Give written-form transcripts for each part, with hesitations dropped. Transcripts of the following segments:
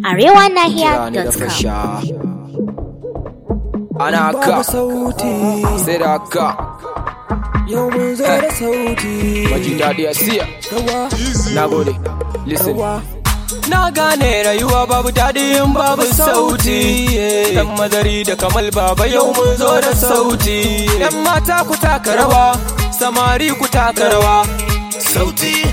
arewanahiya.com. Ana ka sai da ka yau mun zo da sauti maji daɗi a siya na gode listen na gane rayuwa babu daɗi in babu sauti dan madari da kamal baba yau mun zo da sauti yan mata ku taka rawa samari ku taka rawa sauti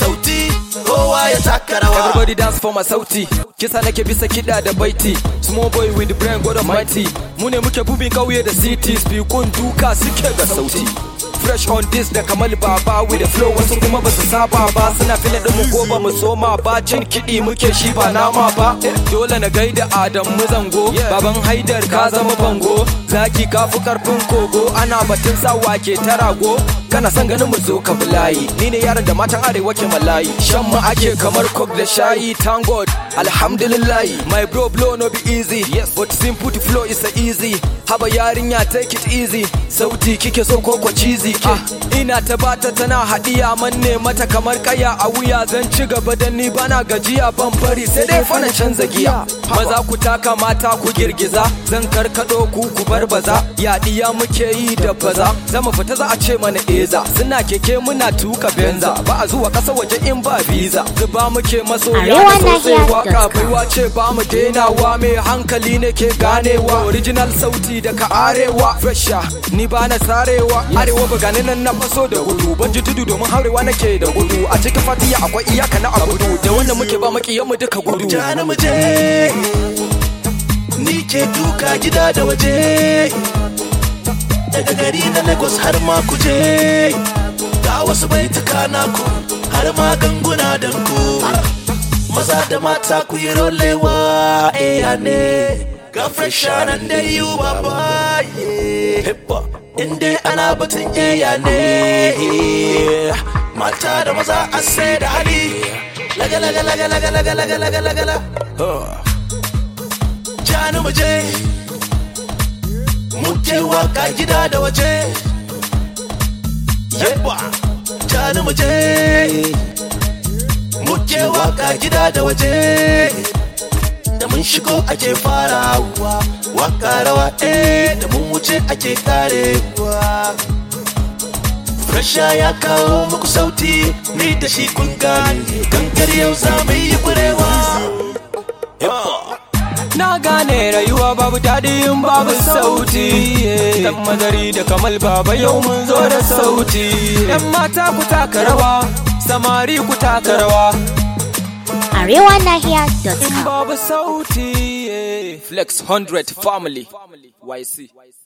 kowa ya taka rawa everybody dance for my sauti kisa nake bisa kiɗa da baiti small boy with the brain god almighty mu ne muke bubin kauye da cities bikun duka suke ga sauti fresh on this da kamal baba with the flow wasu kuma ba su saba ba suna fila din mu ko ba mu soma ba cin kiɗi muke shi ba nama ba dole na gaida Adam mu zango baban Haidar ka zama bango zaki kafu karfin kogo ana batun sawa ke tarago kana son ganin mu zo ka bulayi ni ne yaron da matan arewa ke malayi shan mu ake kamar coke da shayi thank god alhamdulillah my bro blow no be easy but simple to flow is easy haba yarinya take it easy sauti kike so ko cheesy ina ta bata tana hadiya manne mata kamar kaya a wuya zan ci gaba da ni bana gajiya ban bari sai dai fa na canza giya maza ku taka mata ku girgiza zan karkado ku barbaza yadiya muke yi da baza zama fita za a ce mana eza suna keke muna tuka benza ba a zuwa kasa waje in ba visa zuba muke masoya sosai waka baiwa ce ba mu denawa mai hankali ne ke ganewa original sauti daga arewa fresha ni ba na sarewa arewa ba gane nan na faso da gudu ban ji tudu domin haurewa nake da gudu a cikin fatiya akwai iyaka na abudu da wanda muke ba makiyan mu duka gudu jana mu je ni ke duka gida da waje daga gari na Lagos har ma ku je ga wasu baituka na ku har ma ganguna dan ku maza da mata ku yi rolewa ne ga fresh and da you baba hippa inde ana batun ne mata da maza a sai da hali laga jani mu je muke waka gida da waje yabba jani mu je muke waka gida da waje da mun shigo ake farawa waka rawa da mun wuce ake karewa Rasha ya kawo muku sauti ni da shi kun gane gangar yau za mu yi kurewa na gane rayuwa babu daɗi in babu sauti dan madari da kamal baba yau mun zo da sauti yan mata ku taka rawa samari ku taka rawa arewanahiya.com. babu sauti flex 100 family YC